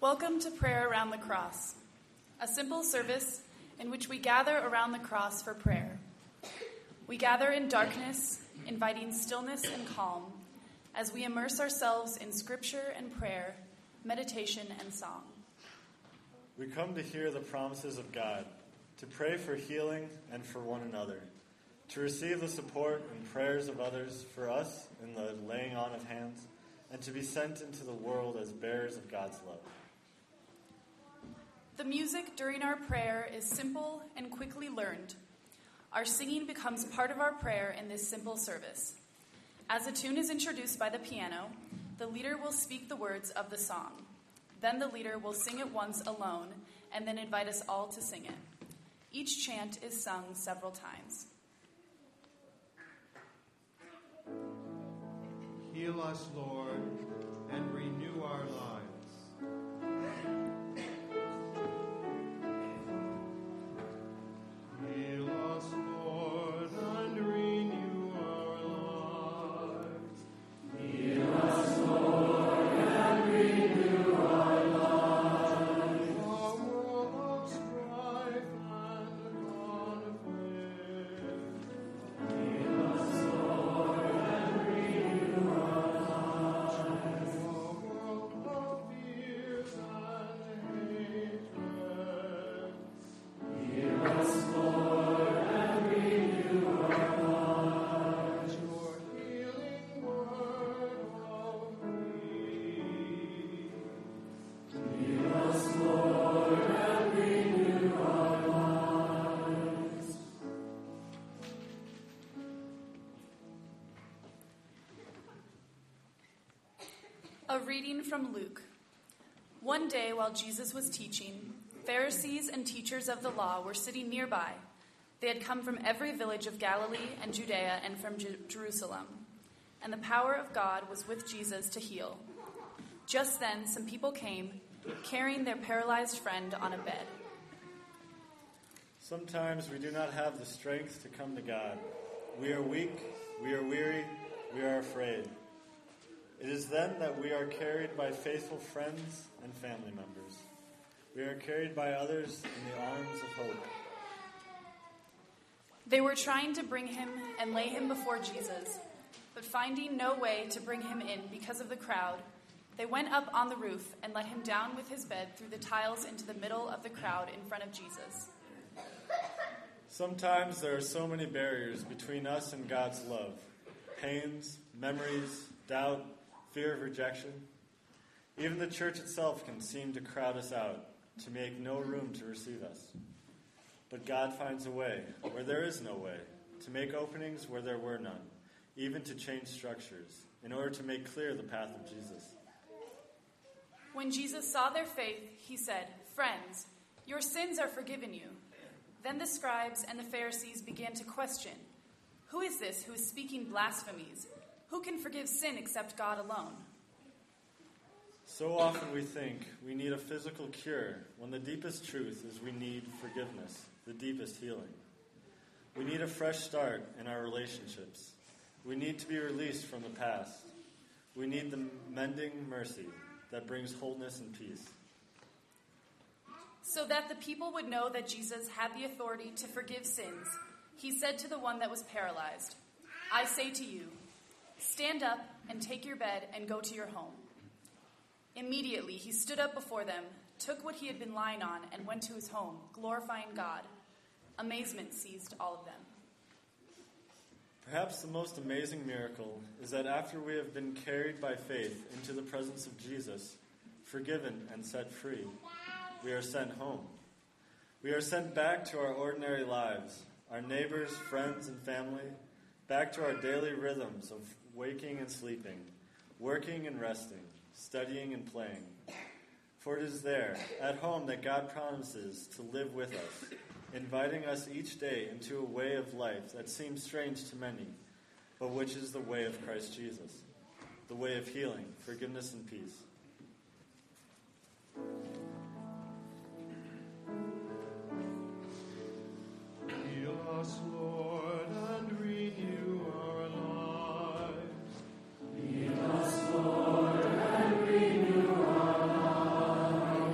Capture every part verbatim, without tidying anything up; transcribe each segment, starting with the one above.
Welcome to Prayer Around the Cross, a simple service in which we gather around the cross for prayer. We gather in darkness, inviting stillness and calm, as we immerse ourselves in scripture and prayer, meditation and song. We come to hear the promises of God, to pray for healing and for one another, to receive the support and prayers of others for us in the laying on of hands, and to be sent into the world as bearers of God's love. The music during our prayer is simple and quickly learned. Our singing becomes part of our prayer in this simple service. As a tune is introduced by the piano, the leader will speak the words of the song. Then the leader will sing it once alone and then invite us all to sing it. Each chant is sung several times. Heal us, Lord, and renew our lives. Heal us, Lord, and renew our lives. Heal us, Lord, and renew our lives. A world of strife and conflict. Heal us, Lord, and renew our lives. A world of fears and hatred. Heal us, Lord. A reading from Luke. One day while Jesus was teaching, Pharisees and teachers of the law were sitting nearby. They had come from every village of Galilee and Judea and from Jer- Jerusalem. And the power of God was with Jesus to heal. Just then some people came, carrying their paralyzed friend on a bed. Sometimes we do not have the strength to come to God. We are weak, we are weary, we are afraid. It is then that we are carried by faithful friends and family members. We are carried by others in the arms of hope. They were trying to bring him and lay him before Jesus, but finding no way to bring him in because of the crowd, they went up on the roof and let him down with his bed through the tiles into the middle of the crowd in front of Jesus. Sometimes there are so many barriers between us and God's love. Pains, memories, doubt, fear of rejection. Even the church itself can seem to crowd us out, to make no room to receive us. But God finds a way where there is no way, to make openings where there were none, even to change structures, in order to make clear the path of Jesus. When Jesus saw their faith, he said, "Friends, your sins are forgiven you." Then the scribes and the Pharisees began to question, "Who is this who is speaking blasphemies? Who can forgive sin except God alone?" So often we think we need a physical cure when the deepest truth is we need forgiveness, the deepest healing. We need a fresh start in our relationships. We need to be released from the past. We need the mending mercy that brings wholeness and peace. So that the people would know that Jesus had the authority to forgive sins, he said to the one that was paralyzed, "I say to you, stand up and take your bed and go to your home." Immediately he stood up before them, took what he had been lying on, and went to his home, glorifying God. Amazement seized all of them. Perhaps the most amazing miracle is that after we have been carried by faith into the presence of Jesus, forgiven and set free, we are sent home. We are sent back to our ordinary lives, our neighbors, friends, and family, back to our daily rhythms of waking and sleeping, working and resting, studying and playing. For it is there, at home, that God promises to live with us, inviting us each day into a way of life that seems strange to many, but which is the way of Christ Jesus, the way of healing, forgiveness, and peace. Heal us, Lord, and renew our lives. Heal us, Lord, and renew our lives.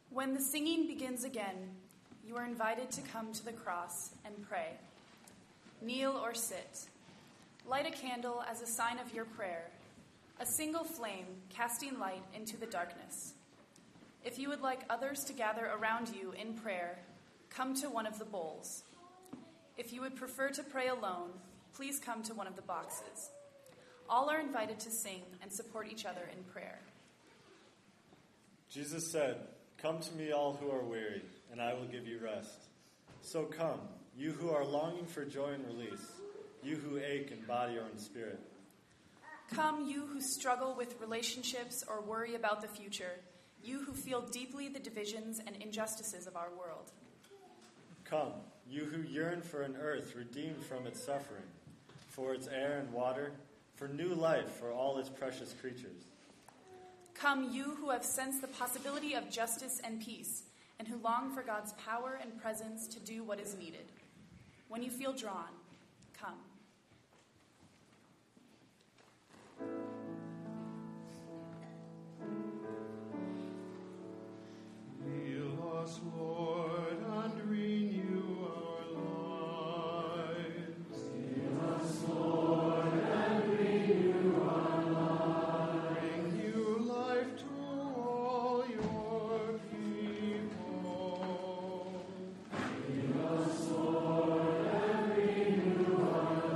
When the singing begins again, you are invited to come to the cross and pray. Kneel or sit. Light a candle as a sign of your prayer, a single flame casting light into the darkness. If you would like others to gather around you in prayer, come to one of the bowls. If you would prefer to pray alone, please come to one of the boxes. All are invited to sing and support each other in prayer. Jesus said, "Come to me, all who are weary, and I will give you rest." So come, you who are longing for joy and release, you who ache in body or in spirit. Come, you who struggle with relationships or worry about the future, you who feel deeply the divisions and injustices of our world. Come, you who yearn for an earth redeemed from its suffering, for its air and water, for new life for all its precious creatures. Come, you who have sensed the possibility of justice and peace, and who long for God's power and presence to do what is needed. When you feel drawn, come. Heal us, Lord, and renew our lives. Heal us, Lord, and renew our lives. Bring new life to all your people. Heal us, Lord, and renew our lives.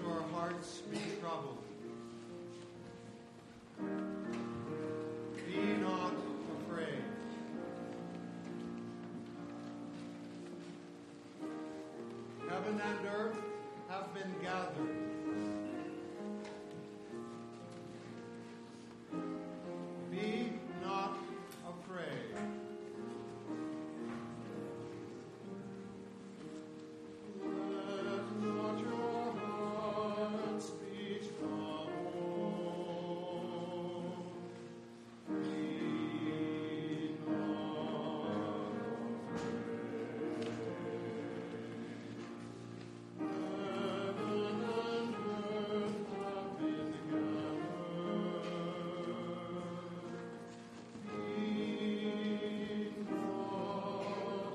your hearts be troubled. Be not afraid. Heaven and earth have been gathered. Be not afraid. Let not your hearts be troubled. Be not afraid. Heaven and earth have been gathered. Be not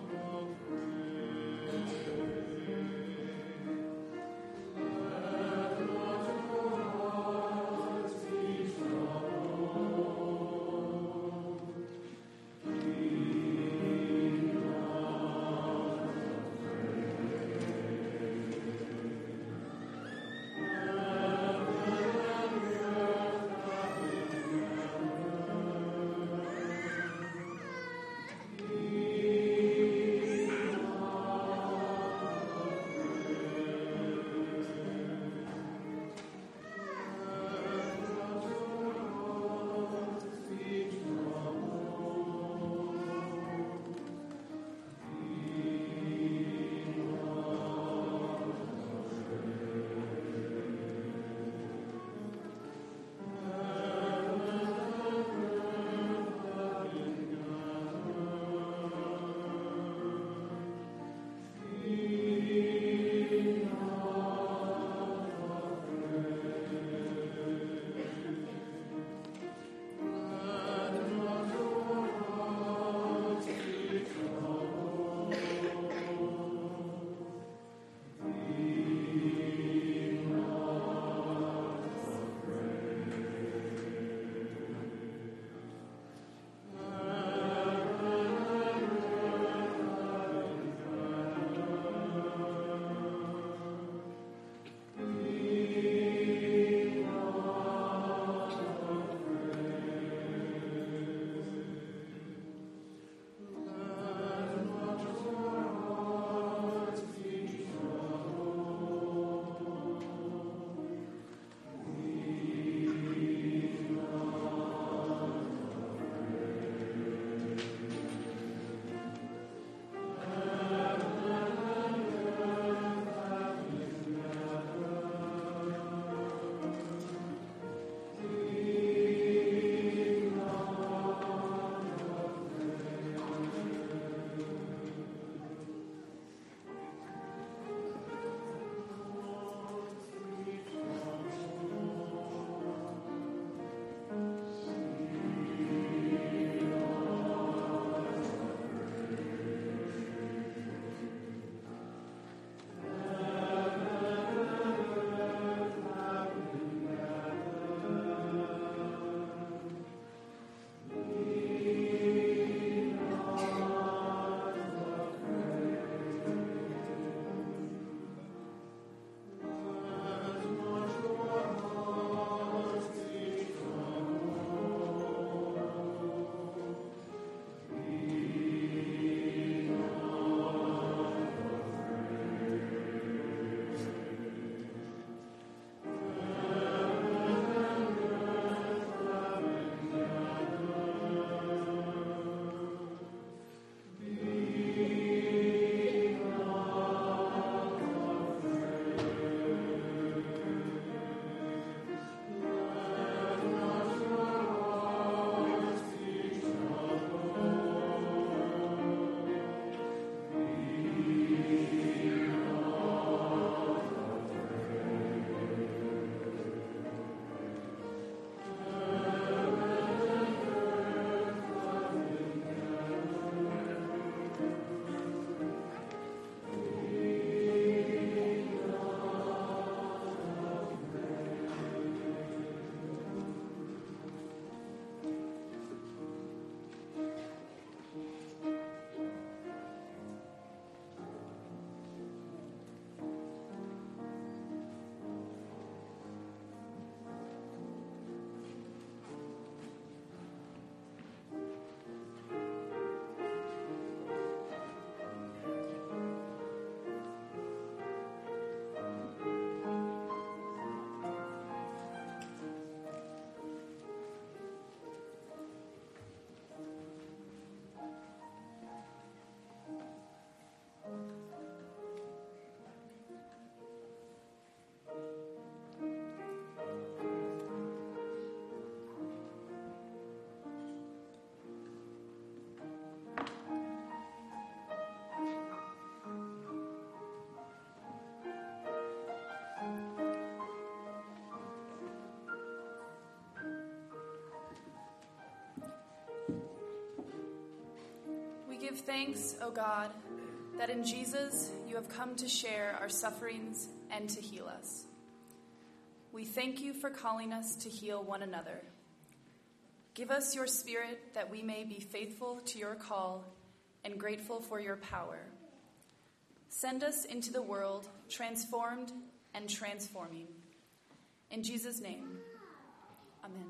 give thanks, O God, that in Jesus you have come to share our sufferings and to heal us. We thank you for calling us to heal one another. Give us your Spirit that we may be faithful to your call and grateful for your power. Send us into the world transformed and transforming. In Jesus' name, amen.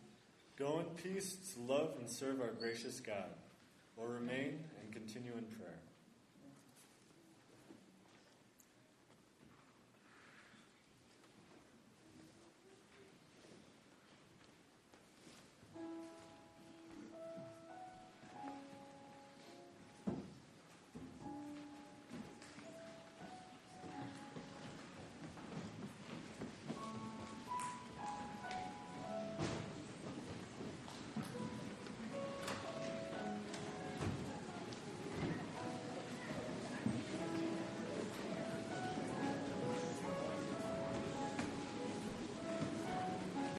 Go in peace to love and serve our gracious God, or remain and continue in prayer.